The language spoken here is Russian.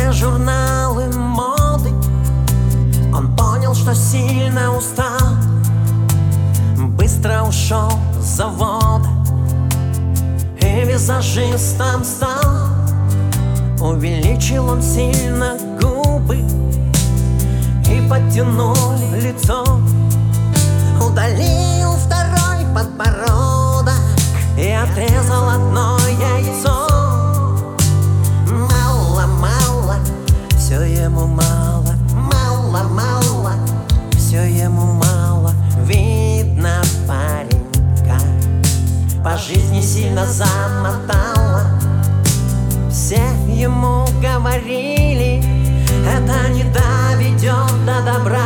листая журналы моды, он понял, что сильно устал. Быстро ушел с завода и визажистом стал. Увеличил он сильно губы и подтянул лицо. Удалил второй подбородок и отрезал одно яйцо. Мало-мало, все ему мало. Мало-мало, все ему мало. Видно, паренька по жизни сильно замотала. Все ему говорили, это не доведет до добра.